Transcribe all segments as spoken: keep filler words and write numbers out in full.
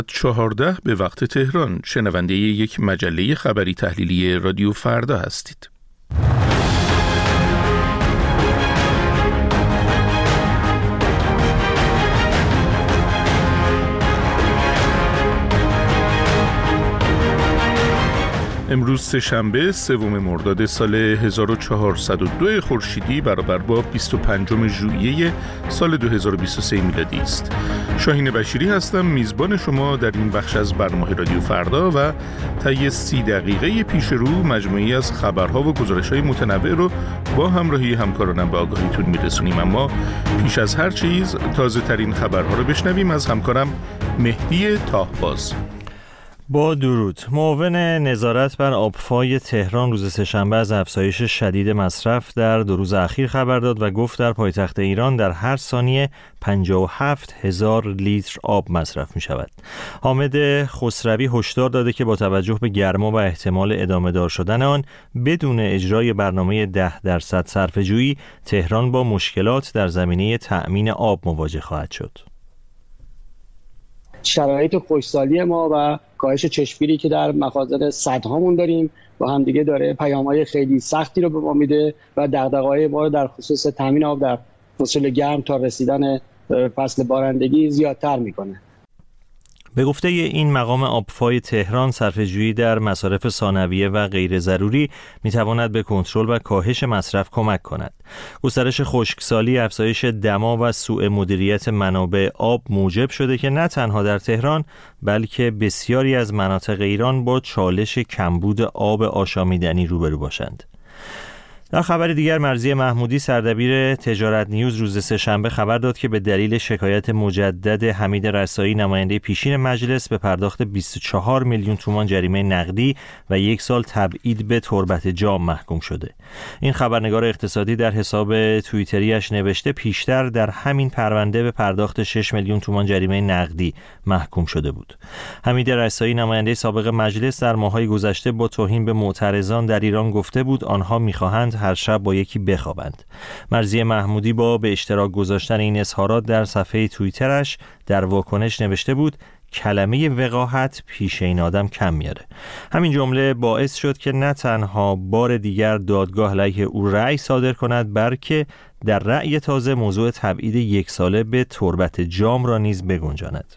چهارده به وقت تهران شنونده یک مجله خبری تحلیلی رادیو فردا هستید. امروز سه‌شنبه سوم مرداد سال هزار و چهارصد و دو خورشیدی برابر با بیست و پنجم ژوئیه سال دو هزار و بیست و سه میلادی است. شاهین بشیری هستم، میزبان شما در این بخش از برنامه رادیو فردا و طی سی دقیقه پیش رو مجموعی از خبرها و گزارش‌های متنوع رو با همراهی همکارانم به آگاهیتون میرسونیم. اما پیش از هر چیز تازه ترین خبرها رو بشنویم از همکارم مهدی تاهباز. با درود. معاون نظارت بر آبفای تهران روز سه‌شنبه از افزایش شدید مصرف در دو روز اخیر خبر داد و گفت در پایتخت ایران در هر ثانیه پنجاه و هفت هزار لیتر آب مصرف می شود. حامد خسروی هشدار داده که با توجه به گرما و احتمال ادامه دار شدن آن بدون اجرای برنامه ده درصد صرفه‌جویی تهران با مشکلات در زمینه تأمین آب مواجه خواهد شد. شرایط خشکسالی ما و کاهش چشمگیری که در مخازن سدهامون داریم با هم دیگه داره پیام‌های خیلی سختی رو به ما میده و دغدغه‌های ما رو در خصوص تامین آب در فصل گرم تا رسیدن فصل بارندگی زیادتر میکنه. به گفته این مقام آبفای تهران، صرفه‌جویی در مصارف ثانویه و غیر ضروری میتواند به کنترل و کاهش مصرف کمک کند. گسترش خشکسالی، افزایش دما و سوء مدیریت منابع آب موجب شده که نه تنها در تهران بلکه بسیاری از مناطق ایران با چالش کمبود آب آشامیدنی روبرو باشند. در خبر دیگر، مرضیه محمودی سردبیر تجارت نیوز روز سه‌شنبه خبر داد که به دلیل شکایت مجدد حمید رسایی نماینده پیشین مجلس به پرداخت بیست و چهار میلیون تومان جریمه نقدی و یک سال تبعید به تربت جام محکوم شده. این خبرنگار اقتصادی در حساب توییتریش نوشته پیشتر در همین پرونده به پرداخت شش میلیون تومان جریمه نقدی محکوم شده بود. حمید رسایی نماینده سابق مجلس در ماه‌های گذشته با توهین به معترضان در ایران گفته بود آنها می‌خواهند هر شب با یکی بخوابند. مرضیه محمودی با به اشتراک گذاشتن این اظهارات در صفحه توییترش در واکنش نوشته بود کلمه وقاحت پیش این آدم کم میاره. همین جمله باعث شد که نه تنها بار دیگر دادگاه علیه او رأی صادر کند بلکه در رأی تازه موضوع تبعید یک ساله به تربت جام را نیز بگنجاند.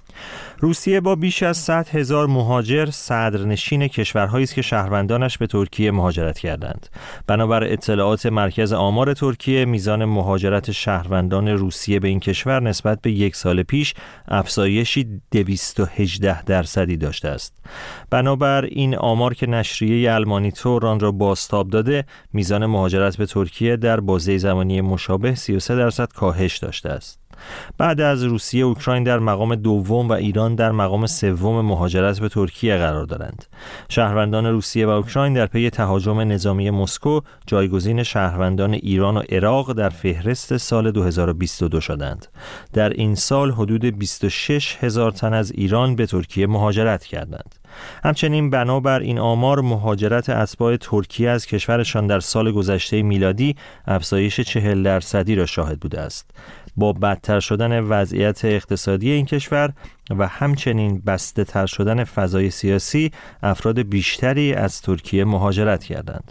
روسیه با بیش از صد هزار مهاجر صدرنشین کشورهایی است که شهروندانش به ترکیه مهاجرت کردند. بنابر اطلاعات مرکز آمار ترکیه، میزان مهاجرت شهروندان روسیه به این کشور نسبت به یک سال پیش افزایشی دویست و هجده درصدی داشته است. بنابر این آمار که نشریه المانیتور آن را بازتاب داده، میزان مهاجرت به ترکیه در بازه زمانی مشابه سی و سه درصد کاهش داشته است. بعد از روسیه، اوکراین در مقام دوم و ایران در مقام سوم مهاجرت به ترکیه قرار دارند. شهروندان روسیه و اوکراین در پی تهاجم نظامی مسکو جایگزین شهروندان ایران و عراق در فهرست سال دو هزار و بیست و دو شدند. در این سال حدود بیست و شش هزار تن از ایران به ترکیه مهاجرت کردند. همچنین بنابر این آمار مهاجرت اتباع ترکیه از کشورشان در سال گذشته میلادی افزایش چهل درصدی را شاهد بوده است. با بدتر شدن وضعیت اقتصادی این کشور و همچنین بسته تر شدن فضای سیاسی، افراد بیشتری از ترکیه مهاجرت کردند.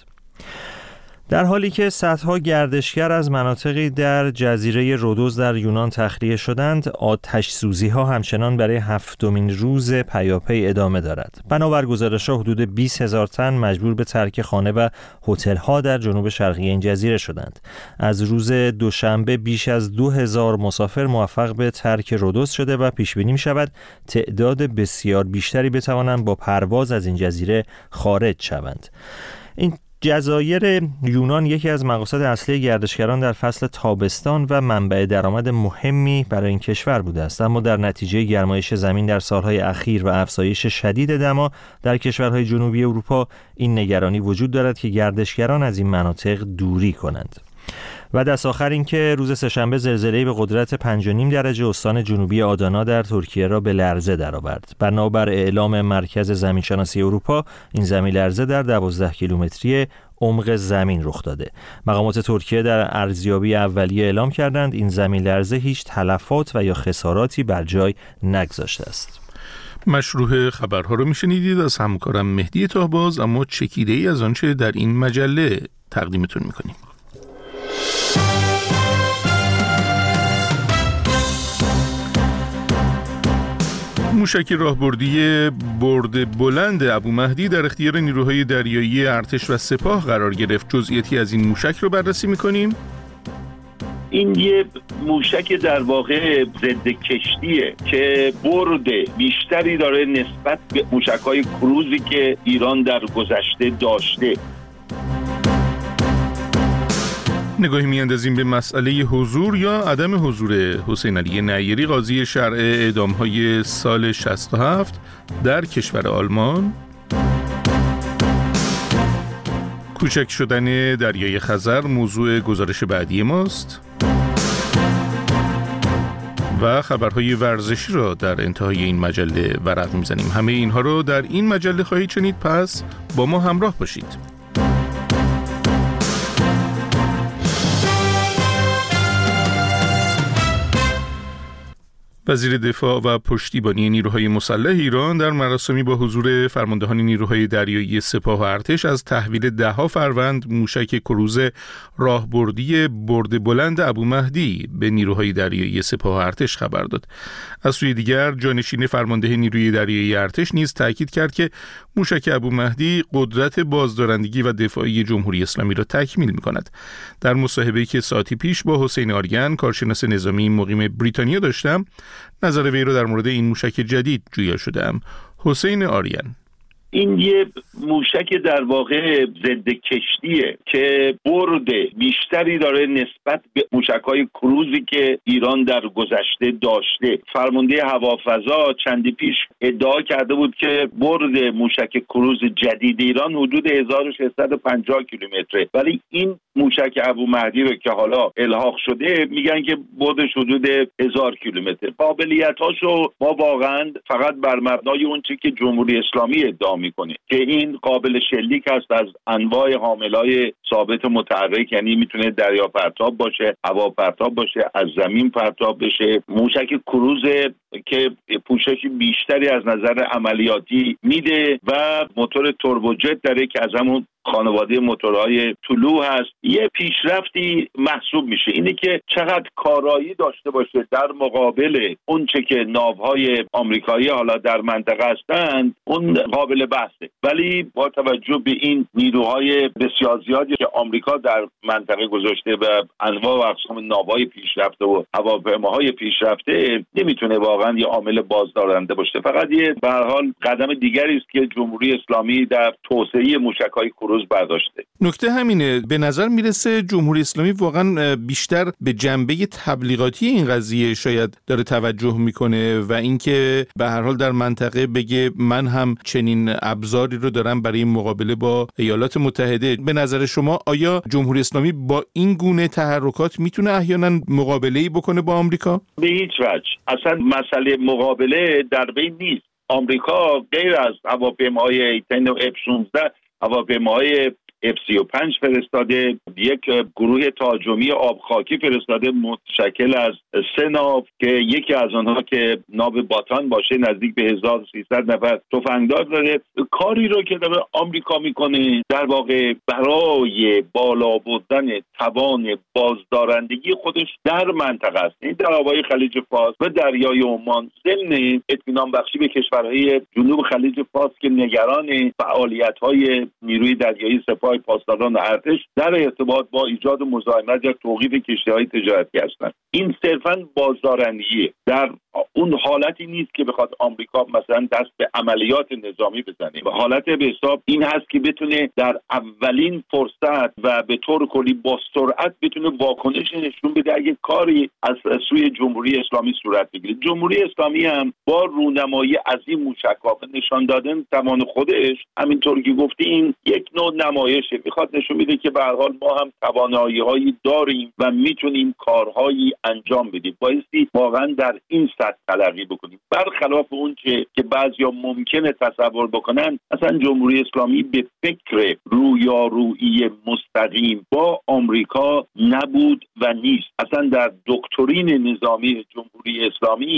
در حالی که صدها گردشگر از مناطقی در جزیره رودوس در یونان تخلیه شدند، آتش سوزی ها همچنان برای هفتمین روز پیاپی ادامه دارد. بنابر گزارش‌ها حدود بیست هزار تن مجبور به ترک خانه و هتل ها در جنوب شرقی این جزیره شدند. از روز دوشنبه بیش از دو هزار مسافر موفق به ترک رودوس شده و پیش بینی می‌شود تعداد بسیار بیشتری بتوانند با پرواز از این جزیره خارج شوند. این جزایر یونان یکی از مقاصد اصلی گردشگران در فصل تابستان و منبع درآمد مهمی برای این کشور بوده است، اما در نتیجه گرمایش زمین در سالهای اخیر و افزایش شدید دما در کشورهای جنوبی اروپا این نگرانی وجود دارد که گردشگران از این مناطق دوری کنند. و دست آخر این که روز سه‌شنبه زلزله‌ای به قدرت پنج و نیم درجه استان جنوبی آدانا در ترکیه را به لرزه درآورد. بنابر اعلام مرکز زمینشناسی اروپا، این زمین لرزه در دوازده کیلومتری عمق زمین رخ داده. مقامات ترکیه در ارزیابی اولیه اعلام کردند این زمین لرزه هیچ تلفات و یا خساراتی بر جای نگذاشته است. مشروع خبرها رو میشنیدید از همکارم مهدی تاهباز، اما چکیده ای از آنچه در این مجله تقدیمتون میکنیم. موشک راهبردی برد بلند ابومهدی در اختیار نیروهای دریایی ارتش و سپاه قرار گرفت. جزئیاتی از این موشک رو بررسی میکنیم. این یه موشک در واقع ضد کشتیه که برد بیشتری داره نسبت به موشک‌های کروزی که ایران در گذشته داشته. نگاهی میاندازیم به مسئله حضور یا عدم حضور حسین علی نیری قاضی شرع اعدام‌های سال شصت و هفت در کشور آلمان. کوچک شدن دریای خزر موضوع گزارش بعدی ماست و خبرهای ورزشی را در انتهای این مجله ورق میزنیم. همه اینها رو در این مجله خواهید شنید، پس با ما همراه باشید. وزیر دفاع و پشتیبانی نیروهای مسلح ایران در مراسمی با حضور فرماندهان نیروهای دریایی سپاه و ارتش از تحویل دهها فروند موشک کروز راهبردی برد بلند ابومهدی به نیروهای دریایی سپاه و ارتش خبر داد. از سوی دیگر جانشین فرمانده نیروی دریایی ارتش نیز تاکید کرد که موشک ابومهدی قدرت بازدارندگی و دفاعی جمهوری اسلامی را تکمیل می‌کند. در مصاحبه‌ای که ساعتی پیش با حسین آریان کارشناس نظامی مقیم بریتانیا داشتم، نظر وی را در مورد این موشک جدید جویا شدم. حسین آریان: این یه موشک در واقع ضد کشتیه که برد بیشتری داره نسبت به موشک‌های کروزی که ایران در گذشته داشته. فرمانده هوافضا چندی پیش ادعا کرده بود که برد موشک کروز جدید ایران حدود هزار و ششصد و پنجاه کیلومتره، ولی این موشک ابومهدی رو که حالا الحاق شده میگن که بردش حدود هزار کیلومتر. قابلیتاشو ما واقعا فقط بر مبنای اون چیزی که جمهوری اسلامی ادعا میکنه که این قابل شلیک هست از انواع حاملای ثابت متحرک، یعنی میتونه دریا پرتاب باشه، هوا پرتاب باشه، از زمین پرتاب بشه. موشک کروز که پوشش بیشتری از نظر عملیاتی میده و موتور توربوجت داره که از همون خانواده موتورهای طلوع هست. یه پیشرفتی محسوب میشه اینه که چقدر کارایی داشته باشه در مقابل اون چه که ناوهای آمریکایی حالا در منطقه هستند، اون قابل بحثه. ولی با توجه به این نیروهای بسیار زیادی که آمریکا در منطقه گذاشته و انواع و اقسام ناوهای پیشرفته و هواپیماهای پیشرفته، نمیتونه واقعا یه عامل بازدارنده باشه. فقط یه به هر حال قدم دیگری است که جمهوری اسلامی در توسعه موشک‌های روز برداشته. نکته همینه، به نظر میرسه جمهوری اسلامی واقعا بیشتر به جنبه تبلیغاتی این قضیه شاید داره توجه میکنه و اینکه به هر حال در منطقه بگه من هم چنین ابزاری رو دارم برای مقابله با ایالات متحده. به نظر شما آیا جمهوری اسلامی با این گونه تحرکات میتونه احیانا مقابله‌ای بکنه با آمریکا؟ به هیچ وجه. اصلا مسئله مقابله در بین نیست. آمریکا غیر از هواپیماهای ایتن و اف شانزده هواپیماهای اف سی و پنج فرستاده، یک گروه تهاجمی آبخاکی فرستاده متشکل از سه ناو که یکی از آنها که ناو باتان باشه نزدیک به هزار و سیصد نفر تفنگدار داره. کاری رو که داره آمریکا میکنه در واقع برای بالا بردن توان بازدارندگی خودش در منطقه است، این در آبهای خلیج فارس و دریای عمان، ضمن اطمینان بخشی به کشورهای جنوب خلیج فارس که نگران فعالیت‌های نیروی دریایی سپاه پاسداران و ارتش در ارتباط با ایجاد مزاحمت یا توقیف کشتی‌های تجارتی هستند. این صرفاً بازدارندگیه، در اون حالتی نیست که بخواد آمریکا مثلا دست به عملیات نظامی بزنه. و حالت به حساب این هست که بتونه در اولین فرصت و به طور کلی با سرعت بتونه واکنش نشون بده اگه کاری از سوی جمهوری اسلامی صورت بگیره. جمهوری اسلامی هم با رونمایی از این موشک‌ها و نشان دادن توان خودش، همینطور که گفتیم، یک نوع نمایشه، میخواد نشون بده که به هر حال ما هم توانایی‌هایی داریم و میتونیم کارهایی انجام بدیم. بایستی واقعا در این سطح تلقی بکنیم، برخلاف اون چه که بعضیا ممکنه تصور بکنن. اصلا جمهوری اسلامی به فکر رویارویی مستقیم با آمریکا نبود و نیست. اصلا در دکترین نظامی جمهوری اسلامی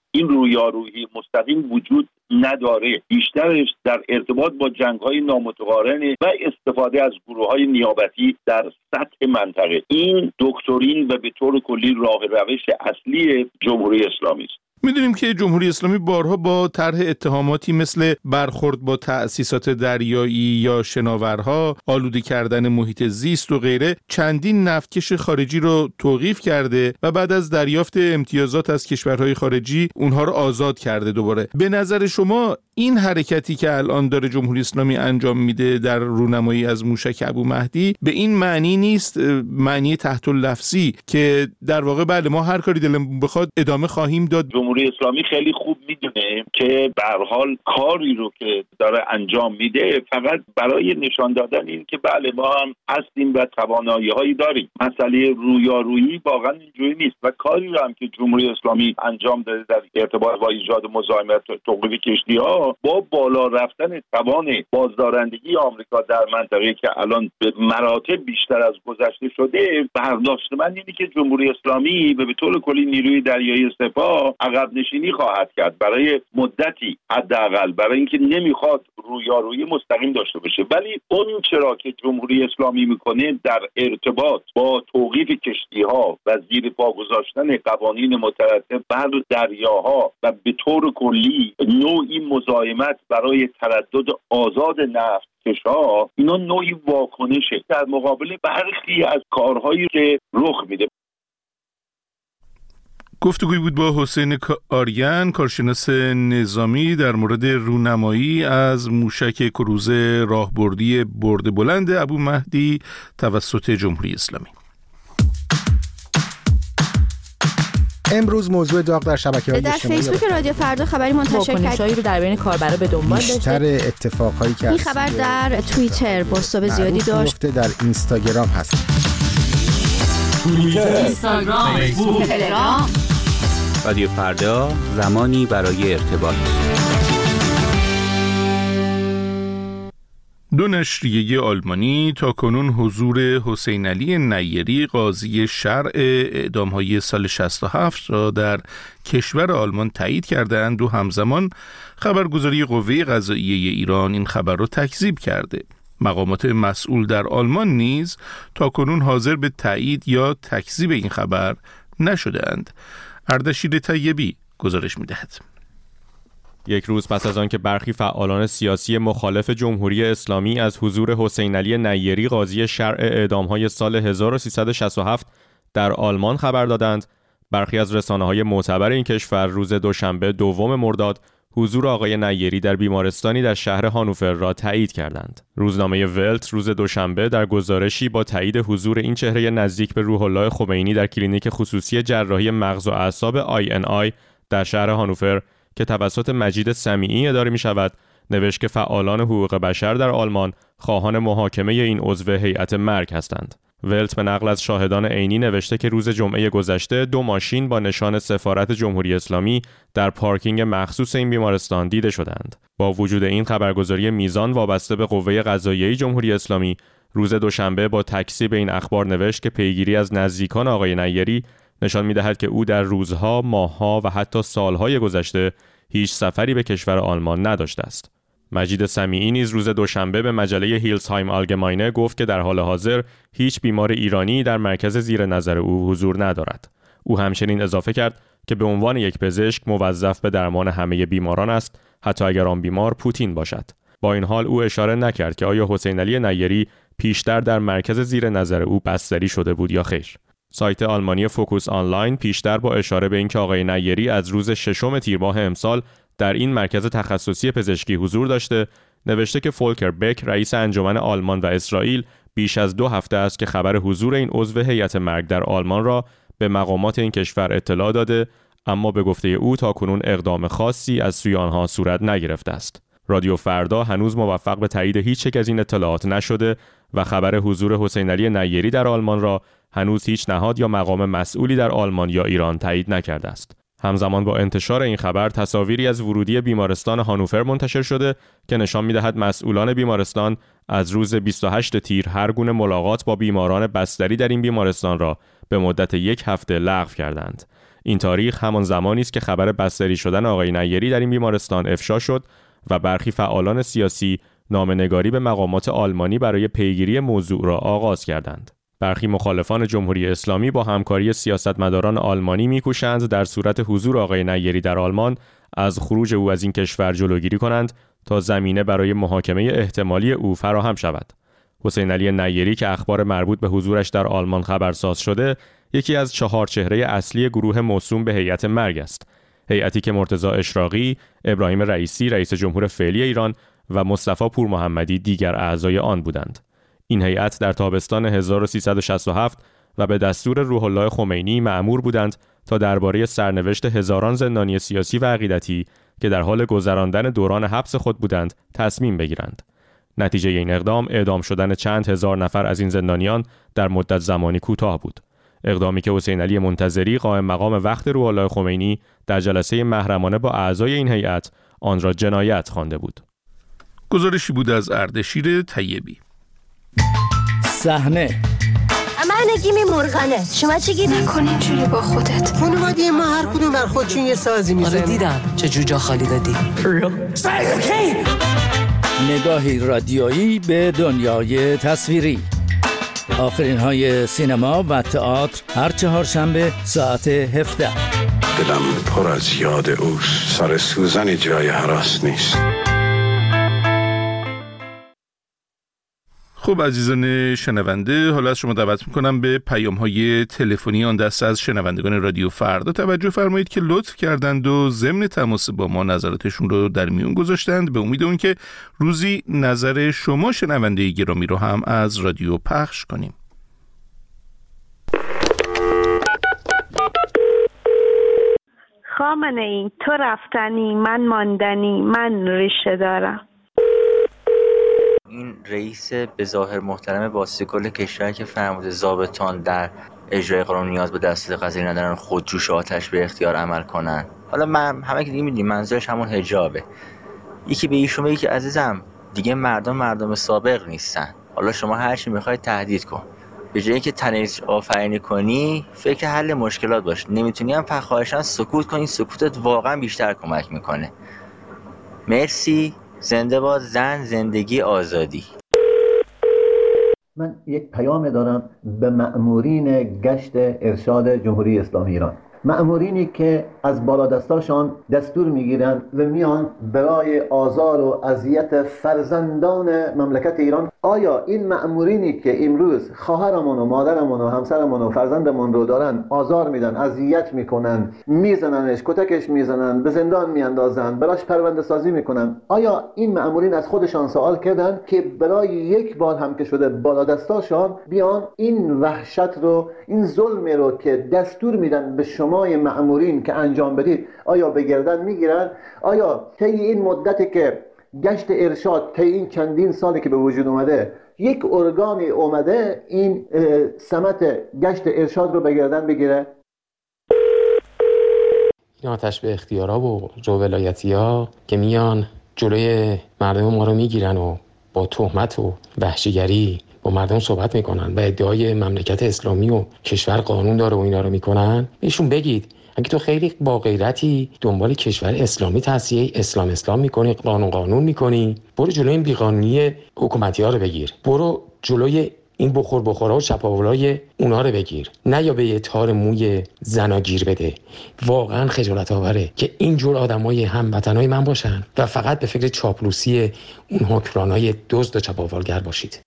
این رویارویی مستقیم وجود نداره، بیشترش در ارتباط با جنگ‌های نامتقارن و استفاده از گروه‌های نیابتی در سطح منطقه. این دکترین و به طور کلی راه روش اصلی جمهوری اسلامی است. می‌دونیم که جمهوری اسلامی بارها با طرح اتهاماتی مثل برخورد با تأسیسات دریایی یا شناورها، آلوده کردن محیط زیست و غیره چندین نفتکش خارجی رو توقیف کرده و بعد از دریافت امتیازات از کشورهای خارجی اونها رو آزاد کرده دوباره. به نظر شما این حرکتی که الان داره جمهوری اسلامی انجام میده در رونمایی از موشک ابومهدی به این معنی نیست، معنی تحت اللفظی که در واقع بله ما هر کاری دلمون بخواد ادامه خواهیم داد؟ جمهوری اسلامی خیلی خوب میدونه که به هر حال کاری رو که داره انجام میده فقط برای نشان دادن این که بله ما هم هستیم و توانایی‌هایی داریم. مسئله رویارویی واقعا اینجوری نیست و کاری رو هم که جمهوری اسلامی انجام داده در ارتباط با ایجاد مزاحمت توقیف کشتی‌ها با بالا رفتن توان بازدارندگی آمریکا در منطقه که الان به مراتب بیشتر از گذشته شده، برداشت من اینه که جمهوری اسلامی به طور کلی نیروی دریایی سپاه عقب نشینی خواهد کرد برای مدتی حداقل، برای اینکه نمیخواد رویارویی مستقیم داشته باشه. ولی اون چرا که جمهوری اسلامی میکنه در ارتباط با توقیف کشتی‌ها و زیر پا گذاشتن قوانین مترتب بر دریاها و به طور کلی نوعی مزاحمت برای تردد آزاد نفت کشا، اینا نوعی واکنشه در مقابل برخی از کارهایی که رخ میده. گفتگوی بود با حسین آریان، کارشناس نظامی، در مورد رونمایی از موشک کروز راهبردی برد بلند ابومهدی توسط جمهوری اسلامی. امروز موضوع داغ در شبکه‌های اجتماعی در فیسبوک رادیو فردا خبری منتشر کرد واکنش‌هایی رو در بین کاربرا به دنبال داشته. بیشتر اتفاقهایی که این خبر در توییتر بازتاب زیادی داشت. در اینستاگرام هست. توییتر، اینستاگرام، فیسبوک، تلگرام. رادیو فردا، زمانی برای ارتباط. دو نشریه آلمانی تاکنون حضور حسین علی نیری قاضی شرع اعدام‌های سال شصت و هفت را در کشور آلمان تایید کردند و همزمان خبرگزاری قوه قضاییه ایران این خبر را تکذیب کرده. مقامات مسئول در آلمان نیز تاکنون حاضر به تایید یا تکذیب این خبر نشده‌اند. اردشیر طیبی گزارش می‌دهد. یک روز پس از آن که برخی فعالان سیاسی مخالف جمهوری اسلامی از حضور حسین علی نیری قاضی شرع اعدام‌های سال هزار و سیصد و شصت و هفت در آلمان خبر دادند، برخی از رسانه‌های معتبر این کشور روز دوشنبه دوم مرداد حضور آقای نیری در بیمارستانی در شهر هانوفر را تایید کردند. روزنامه ولت روز دوشنبه در گزارشی با تایید حضور این چهره نزدیک به روح الله خمینی در کلینیک خصوصی جراحی مغز و اعصاب آی ان آی در شهر هانوفر که توسط مجید سمیعی اداره می شود، نوشت که فعالان حقوق بشر در آلمان خواهان محاکمه این عضو هیئت مرگ هستند. ولت به نقل از شاهدان عینی نوشته که روز جمعه گذشته دو ماشین با نشان سفارت جمهوری اسلامی در پارکینگ مخصوص این بیمارستان دیده شدند. با وجود این خبرگزاری میزان وابسته به قوه قضاییه جمهوری اسلامی روز دوشنبه با تکذیب این اخبار نوشت که پیگیری از نزدیکان آقای نیری نشان می‌دهد که او در روزها، ماه‌ها و حتی سال‌های گذشته هیچ سفری به کشور آلمان نداشته است. مجید سمیعی نیز روز دوشنبه به مجله هیلزهایم آلگماینه گفت که در حال حاضر هیچ بیمار ایرانی در مرکز زیر نظر او حضور ندارد. او همچنین اضافه کرد که به عنوان یک پزشک موظف به درمان همه بیماران است، حتی اگر آن بیمار پوتین باشد. با این حال او اشاره نکرد که آیا حسین علی نیری پیشتر در مرکز زیر نظر او بستری شده بود یا خیر. سایت آلمانی فوکوس آنلاین پیشتر با اشاره به اینکه آقای نیری از روز ششم تیر ماه امسال در این مرکز تخصصی پزشکی حضور داشته، نوشته که فولکر بک رئیس انجمن آلمان و اسرائیل بیش از دو هفته است که خبر حضور این عضو هیئت مرگ در آلمان را به مقامات این کشور اطلاع داده، اما به گفته او تاکنون اقدام خاصی از سوی آنها صورت نگرفته است. رادیو فردا هنوز موفق به تایید هیچ یک از این اطلاعات نشده و خبر حضور حسین علی نیری در آلمان را هنوز هیچ نهاد یا مقام مسئولی در آلمان یا ایران تایید نکرده است. همزمان با انتشار این خبر تصاویری از ورودی بیمارستان هانوفر منتشر شده که نشان می‌دهد مسئولان بیمارستان از روز بیست و هشت تیر هر گونه ملاقات با بیماران بستری در این بیمارستان را به مدت یک هفته لغو کردند. این تاریخ همان زمانی است که خبر بستری شدن آقای نیری در این بیمارستان افشا شد و برخی فعالان سیاسی نامه‌نگاری به مقامات آلمانی برای پیگیری موضوع را آغاز کردند. برخی مخالفان جمهوری اسلامی با همکاری سیاستمداران آلمانی می‌کوشند در صورت حضور آقای نیری در آلمان از خروج او از این کشور جلوگیری کنند تا زمینه برای محاکمه احتمالی او فراهم شود. حسین علی نیری که اخبار مربوط به حضورش در آلمان خبرساز شده، یکی از چهار چهره اصلی گروه موسوم به هیئت مرگ است. هیئتی که مرتضی اشراقی، ابراهیم رئیسی رئیس جمهور فعلی ایران و مصطفی پورمحمدی دیگر اعضای آن بودند. این هیئت در تابستان هزار و سیصد و شصت و هفت و به دستور روح الله خمینی مأمور بودند تا درباره سرنوشت هزاران زندانی سیاسی و عقیدتی که در حال گذراندن دوران حبس خود بودند تصمیم بگیرند. نتیجه این اقدام اعدام شدن چند هزار نفر از این زندانیان در مدت زمانی کوتاه بود. اقدامی که حسین علی منتظری قائم مقام وقت روح الله خمینی در جلسه محرمانه با اعضای این هیئت آن را جنایت خوانده بود. گزارشی بود از اردشیر طیبی. صحنه من نگیمی مرغنه. شما چی گیری؟ نکن اینجوری با خودت. خانواده ما هر کدوم بر خودشون یه سازی میزنن. آره دیدم چه جوجا خالی دادی. نگاهی رادیویی به دنیای تصویری. آخرین های سینما و تئاتر هر چهارشنبه ساعت هفده. دلم پر از یاد اوست. سر سوزن جای هراس نیست. خب عزیزان شنونده، حالا از شما دعوت میکنم به پیام‌های تلفنی آن دسته از شنوندگان رادیو فردا توجه فرمایید که لطف کردند و ضمن تماس با ما نظراتشون رو در میون گذاشتند، به امید اون که روزی نظر شما شنونده گرامی رو هم از رادیو پخش کنیم. خامنه‌ای، تو رفتنی، من ماندنی، من ریشه دارم. این رئیس به ظاهر محترم باسکل کشور که فرموده ضابطان در اجرای قانون نیاز به دستور قضایی ندارن خودجوش آتش به اختیار عمل کنن. حالا من همه که دیگه میدونیم منظورش همون حجابه. یکی به ایشون بگه که عزیزم دیگه مردم مردم سابق نیستن، حالا شما هر چی میخواید تهدید کن، به جای اینکه تنش آفرینی کنی فکر حل مشکلات باش. نمیتونی هم خواهشاً سکوت کنی، سکوتت واقعا بیشتر کمک میکنه. مرسی. زنده باد زن، زندگی، آزادی. من یک پیام دارم به مأمورین گشت ارشاد جمهوری اسلامی ایران، مأمورینی که از بالادستاشان دستور میگیرن و میان برای آزار و اذیت فرزندان مملکت ایران. آیا این مأمورینی که امروز خواهرمون و مادرمون و همسرمون و فرزندمون رو دارن آزار میدن، اذیت میکنن، میزننش، کتکش میزنن، به زندان میاندازن، براش پرونده سازی میکنن، آیا این مأمورین از خودشان سوال کردن که برای یک بار هم که شده بالادستاشان بیان این وحشت رو، این ظلم رو که دستور میدن به شما مأمورین که انجام بدید، آیا به گردن میگیرن؟ آیا طی این مدتی که گشت ارشاد، طی این چندین سالی که به وجود اومده، یک ارگانی اومده این سمت گشت ارشاد رو به گردن بگیره؟ این آتش به اختیارا و جو ولایتی ها که میان جلوی مردم ما رو میگیرن و با تهمت و وحشیگری با مردم صحبت میکنن و ادعای مملکت اسلامی و کشور قانون داره و اینا رو میکنن، بهشون بگید اگه تو خیلی با غیرتی دنبال کشور اسلامی تصحیح اسلام اسلام میکنی، قانون قانون میکنی، برو جلوی این بیقانونی حکومتی ها رو بگیر، برو جلوی این بخور بخورها و چپاولای اونا رو بگیر، نه یا به یه تار موی زنا گیر بده. واقعا خجالت آوره که اینجور آدمای هموطنای من باشن و فقط به فکر چاپلوسی اون حکمرانای دزد و چپاولگر باشید.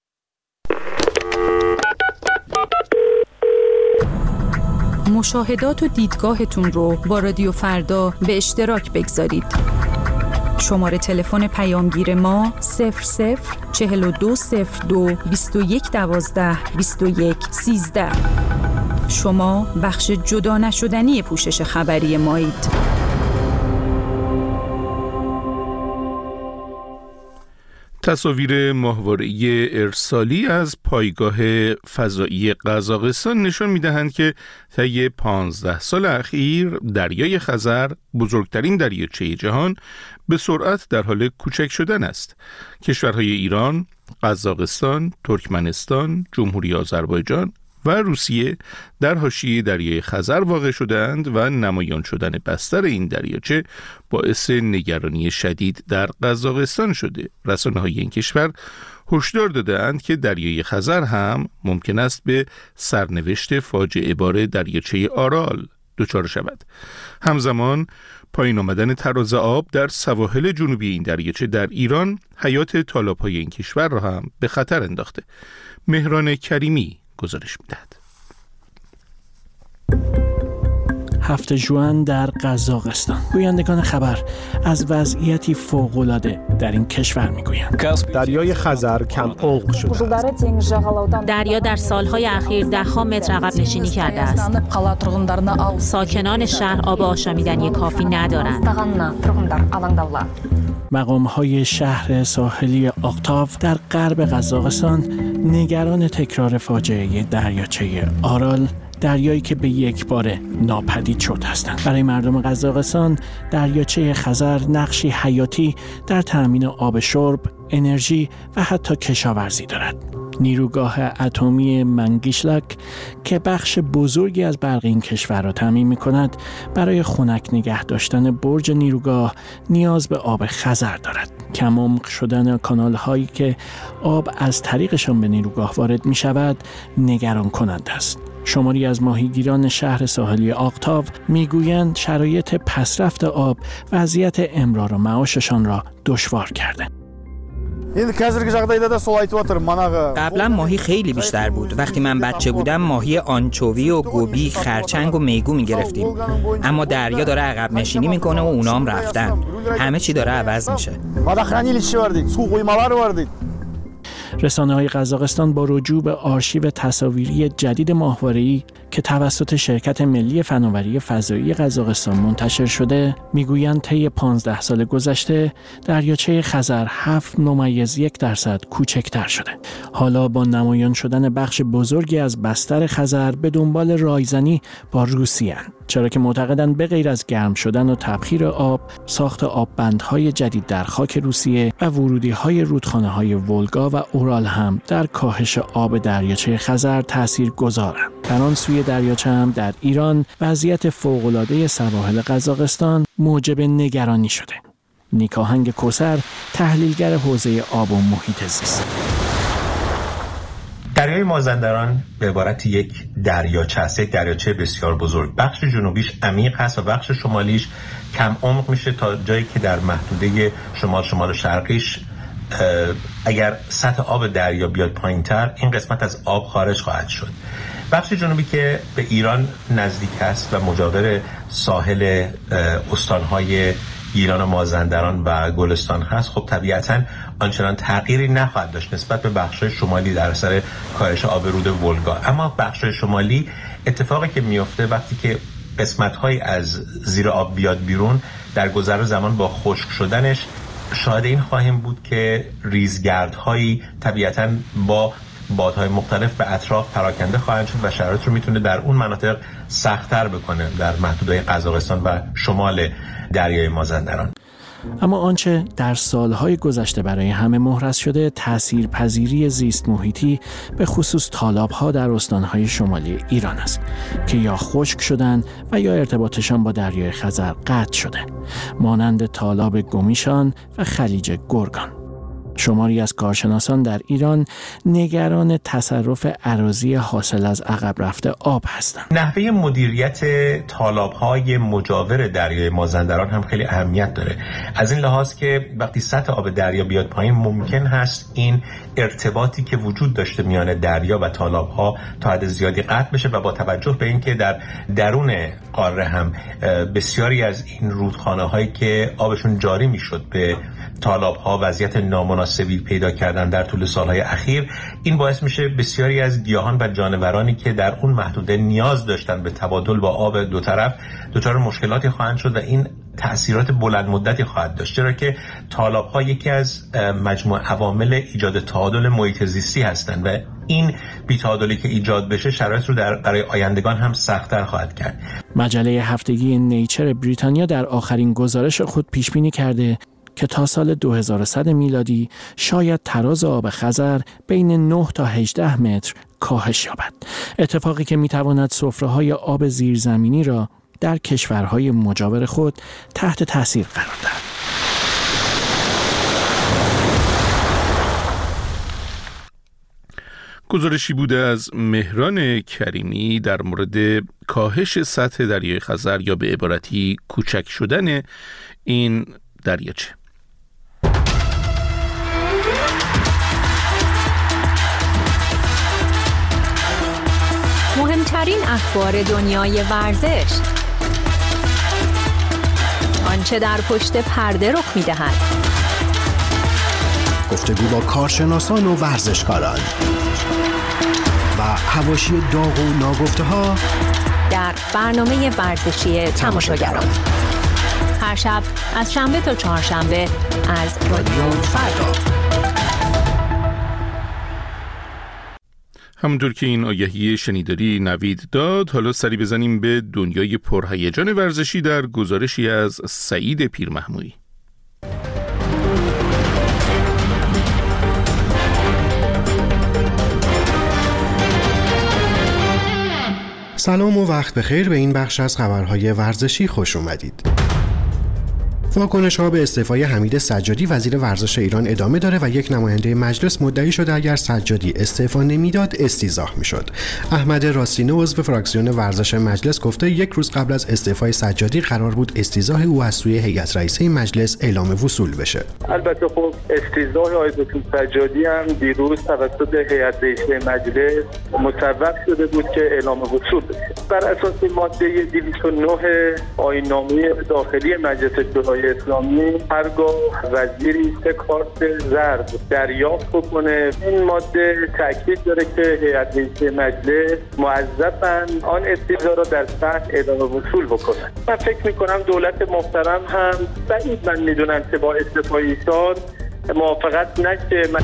مشاهدات و دیدگاهتون رو با رادیو فردا به اشتراک بگذارید. شماره تلفن پیامگیر ما صفر صفر چهل و دو صفر دو بیست و یک دوازده بیست و یک سیزده. شما بخش جدا نشدنی پوشش خبری مایید. تصاویر ماهواره‌ای ارسالی از پایگاه فضایی قزاقستان نشان می‌دهند که طی پانزده سال اخیر دریای خزر، بزرگترین دریاچه جهان، به سرعت در حال کوچک شدن است. کشورهای ایران، قزاقستان، ترکمنستان، جمهوری آذربایجان، و روسیه در حاشیه دریای خزر واقع شدند و نمایان شدن بستر این دریاچه باعث نگرانی شدید در قزاقستان شده. رسانه‌های این کشور هشدار دادند که دریای خزر هم ممکن است به سرنوشت فاجعه بار دریاچه آرال دچار شود. همزمان پایین آمدن تراز آب در سواحل جنوبی این دریاچه در ایران حیات تالاب‌های این کشور را هم به خطر انداخته. مهران کریمی گزارش می‌دهد. هفت ژوئن در قزاقستان. گویندگان خبر از وضعیتی فوق‌العاده در این کشور میگویند. دریای خزر کم عمق شده است. دریا در سالهای اخیر ده‌ها متر عقب نشینی کرده است. ساکنان شهر آب آشامیدنی کافی ندارند. مقام‌های شهر ساحلی آقتاو در غرب قزاقستان نگران تکرار فاجعه دریاچه آرال، دریایی که به یک باره ناپدید شد هستند. برای مردم قزاقستان دریاچه خزر نقشی حیاتی در تأمین آب شرب، انرژی و حتی کشاورزی دارد. نیروگاه اتمی منگیشلاک که بخش بزرگی از برق این کشور را تامین می‌کند، برای خنک نگه داشتن برج نیروگاه نیاز به آب خزر دارد. کم عمق شدن کانال‌هایی که آب از طریقشان به نیروگاه وارد می‌شود نگران کننده است. شماری از ماهیگیران شهر ساحلی آقتاو میگویند شرایط پسرفت آب وضعیت امرار و معاششان را دشوار کرده. قبلا ماهی خیلی بیشتر بود. وقتی من بچه بودم ماهی آنچووی و گوبی، خرچنگ و میگو میگرفتیم. اما دریا داره عقب نشینی میکنه و اونام رفتن. همه چی داره عوض میشه. رسانه‌های قزاقستان با رجوع به آرشیو تصاویری جدید ماهواره‌ای که توسط شرکت ملی فناوری فضایی قزاقستان منتشر شده میگویند طی پانزده سال گذشته دریاچه خزر هفت ممیز یک درصد کوچکتر شده. حالا با نمایان شدن بخش بزرگی از بستر خزر به دنبال رایزنی با روسیه اند، چرا که معتقدند به غیر از گرم شدن و تبخیر آب، ساخت آببندهای جدید در خاک روسیه و ورودی‌های رودخانه‌های ولگا و اورال هم در کاهش آب دریاچه خزر تاثیرگذارند. در آن سوی دریاچه هم در ایران وضعیت فوق‌العاده سواحل قزاقستان موجب نگرانی شده. نیکاهنگ کوثر، تحلیلگر حوزه آب و محیط زیست. دریای مازندران به عبارت یک دریاچه است، یک دریاچه بسیار بزرگ. بخش جنوبیش عمیق هست و بخش شمالیش کم عمق میشه تا جایی که در محدوده شمال شمال و شرقیش اگر سطح آب دریا بیاد پایین‌تر این قسمت از آب خارج خواهد شد. بخش جنوبی که به ایران نزدیک است و مجاور ساحل استان‌های گیلان و مازندران و گلستان هست، خب طبیعتاً آنچنان تغییری نخواهد داشت نسبت به بخش‌های شمالی در اثر کاهش آب رود ولگا. اما بخش‌های شمالی اتفاقی که میفته وقتی که قسمت‌های از زیر آب بیاد بیرون، در گذر زمان با خشک شدنش شاهد این خواهیم بود که ریزگردهایی طبیعتاً با بادهای مختلف به اطراف پراکنده خواهند شد و شرایط رو میتونه در اون مناطق سخت‌تر بکنه در محدوده قزاقستان و شمال دریای مازندران. اما آنچه در سالهای گذشته برای همه محرز شده تأثیرپذیری زیست محیطی به خصوص تالاب‌ها در استان‌های شمالی ایران است که یا خشک شدن و یا ارتباطشان با دریای خزر قطع شده، مانند تالاب گمیشان و خلیج گرگان. شماری از کارشناسان در ایران نگران تصرف اراضی حاصل از عقب رفته آب هستند. نحوه مدیریت تالاب‌های مجاور دریای مازندران هم خیلی اهمیت داره، از این لحاظ که وقتی سطح آب دریا بیاد پایین ممکن هست این ارتباطی که وجود داشته میان دریا و تالاب‌ها تا حد زیادی قطع بشه و با توجه به اینکه در درون قاره هم بسیاری از این رودخانه‌هایی که آبشون جاری میشد به تالاب‌ها وضعیت نامناسبی پیدا کردن در طول سالهای اخیر، این باعث میشه بسیاری از گیاهان و جانورانی که در اون محدوده نیاز داشتن به تبادل با آب دو طرف دچار مشکلاتی خواهند شد و این تأثیرات بلند مدتی خواهد داشت، چرا که تالاب‌ها یکی از مجموع عوامل ایجاد تعادل محیط زیستی هستند و این بی‌تعادلی که ایجاد بشه شرایط رو در برای آیندگان هم سخت‌تر خواهد کرد. مجله هفتگی نیچر بریتانیا در آخرین گزارش خود پیش بینی کرده که تا سال دو هزار و صد میلادی شاید تراز آب خزر بین نه تا هجده متر کاهش یابد. اتفاقی که میتواند سفره‌های آب زیرزمینی را در کشورهای مجاور خود تحت تاثیر قرار دهد. گزارشی بوده از مهران کریمی در مورد کاهش سطح دریای خزر یا به عبارتی کوچک شدن این دریاچه. مهمترین اخبار دنیای ورزش، آنچه در پشت پرده رخ می‌دهد، گفتگو با کارشناسان و ورزشکاران و حواشی داغ و ناگفته‌ها در برنامه ورزشی تماشاگران، هر شب از شنبه تا چهارشنبه از رادیو فردا. همونطور که این آگهی شنیداری نوید داد، حالا سری بزنیم به دنیای پرهیجان ورزشی در گزارشی از سعید پیرمحمودی. سلام و وقت بخیر، به این بخش از خبرهای ورزشی خوش اومدید. واکنش‌ها به استعفای حمید سجادی وزیر ورزش ایران ادامه داره و یک نماینده مجلس مدعی شده اگر سجادی استعفا نمیداد استیضاح میشد. احمد راستینه عضو فراکسیون ورزش مجلس گفته یک روز قبل از استعفای سجادی قرار بود استیضاح او از سوی هیئت رئیسه مجلس اعلام وصول بشه. البته خب استیضاح آقای دکتر سجادی هم دیروز توسط هیئت رئیسه مجلس مصوب شده بود که اعلام وصول بشه. بر اساس ماده دویست و نه آیین‌نامه داخلی مجلس شورای اسلامی هرگاه وزیری سه کارت زرد دریافت بکنه، این ماده تاکید داره که هیئت رئیسه مجلس موظفن آن استیضاح را در سطح اعلام وصول بکنن. من فکر میکنم دولت محترم هم بعید من میدونم که با استعفای ایشان موافقت نشه. من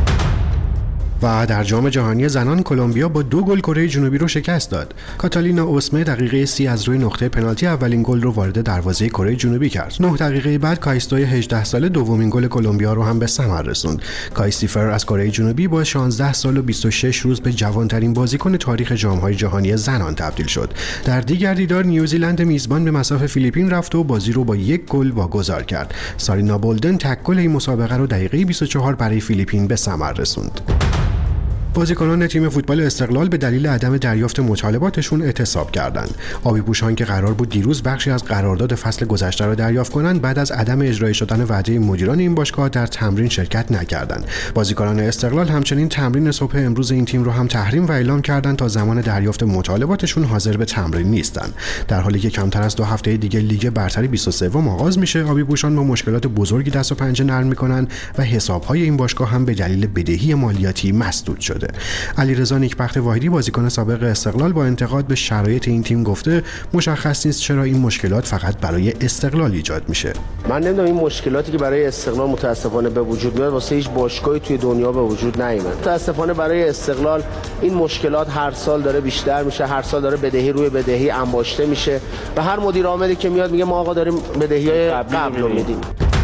و در جام جهانی زنان کلمبیا با دو گل کره جنوبی رو شکست داد. کاتالینا اوسمه دقیقه سی از روی نقطه پنالتی اولین گل رو وارد دروازه کره جنوبی کرد. نه دقیقه بعد کایستوی هجده ساله دومین گل کلمبیا رو هم به ثمر رسوند. کایستیفر از کره جنوبی با شانزده سال و بیست و شش روز به جوانترین بازیکن تاریخ جام‌های جهانی زنان تبدیل شد. در دیگر دیدار نیوزیلند میزبان به مصاف فیلیپین رفت و بازی رو با یک گل واگذار کرد. سارینا بولدن تک گل این مسابقه رو دقیقه بیست و چهار برای فیلیپین به ثمر رسوند. بازیکنان تیم فوتبال استقلال به دلیل عدم دریافت مطالباتشون اعتصاب کردند. آبی‌پوشان که قرار بود دیروز بخشی از قرارداد فصل گذشته را دریافت کنند، بعد از عدم اجرای شدن وعده مدیران این باشگاه در تمرین شرکت نکردند. بازیکنان استقلال همچنین تمرین صبح امروز این تیم رو هم تحریم و اعلام کردند تا زمان دریافت مطالباتشون حاضر به تمرین نیستند. در حالی که کمتر از دو هفته دیگه لیگ برتری بیست و سه آغاز میشه، آبی‌پوشان با مشکلات بزرگی دست و پنجه نرم میکنن و حساب‌های این باشگاه هم به دلیل بدهی مالیاتی مسدود شده. علیرضا نیکبخت واحدی بازیکن سابق استقلال با انتقاد به شرایط این تیم گفته مشخص نیست چرا این مشکلات فقط برای استقلال ایجاد میشه. من نمیدونم این مشکلاتی که برای استقلال متاسفانه به وجود میاد واسه هیچ باشگاهی توی دنیا به وجود نمیاد. متاسفانه برای استقلال این مشکلات هر سال داره بیشتر میشه، هر سال داره بدهی روی بدهی انباشته میشه و هر مدیر عاملی که میاد میگه ما آقا داریم بدهی‌های قبل رو میدیم.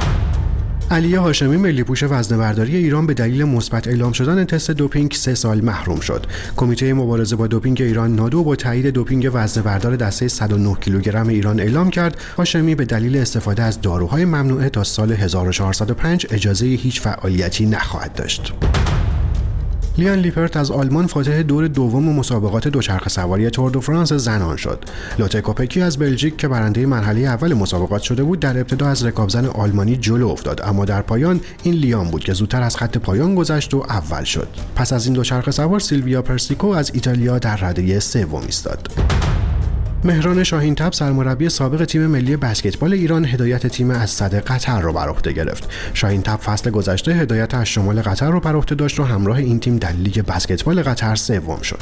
علی هاشمی ملی‌پوش وزنه‌برداری ایران به دلیل مثبت اعلام شدن تست دوپینگ سه سال محروم شد. کمیته مبارزه با دوپینگ ایران نادو با تایید دوپینگ وزنه‌بردار دسته صد و نه کیلوگرم ایران اعلام کرد هاشمی به دلیل استفاده از داروهای ممنوعه تا سال هزار و چهارصد و پنج اجازه هیچ فعالیتی نخواهد داشت. لیان لیپرت از آلمان فاتح دور دوم مسابقات دوچرخه سواری تور دو فرانس زنان شد. لوته کوپکی از بلژیک که برنده مرحله اول مسابقات شده بود در ابتدا از رکابزن آلمانی جلو افتاد، اما در پایان این لیان بود که زودتر از خط پایان گذشت و اول شد. پس از این دوچرخه سوار سیلویا پرسیکو از ایتالیا در رده سوم ایستاد. مهران شاهین‌طب سرمربی سابق تیم ملی بسکتبال ایران هدایت تیم از صد قطر را بر عهده گرفت. شاهین‌طب فصل گذشته هدایت از شمال قطر را بر عهده داشت و همراه این تیم در لیگ بسکتبال قطر سوم شد.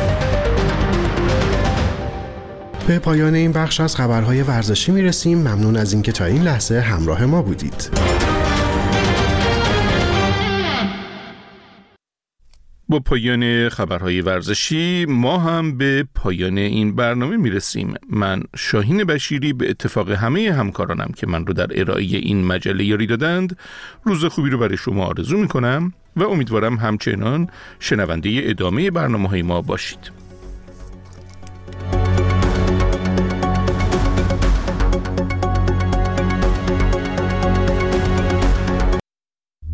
به پایان این بخش از خبرهای ورزشی میرسیم. ممنون از اینکه تا این لحظه همراه ما بودید. با پایان خبرهای ورزشی ما هم به پایان این برنامه میرسیم. من شاهین بشیری به اتفاق همه همکارانم که من رو در ارائه این مجله یاری دادند روز خوبی رو برای شما آرزو میکنم و امیدوارم همچنان شنونده ادامه برنامه‌های ما باشید.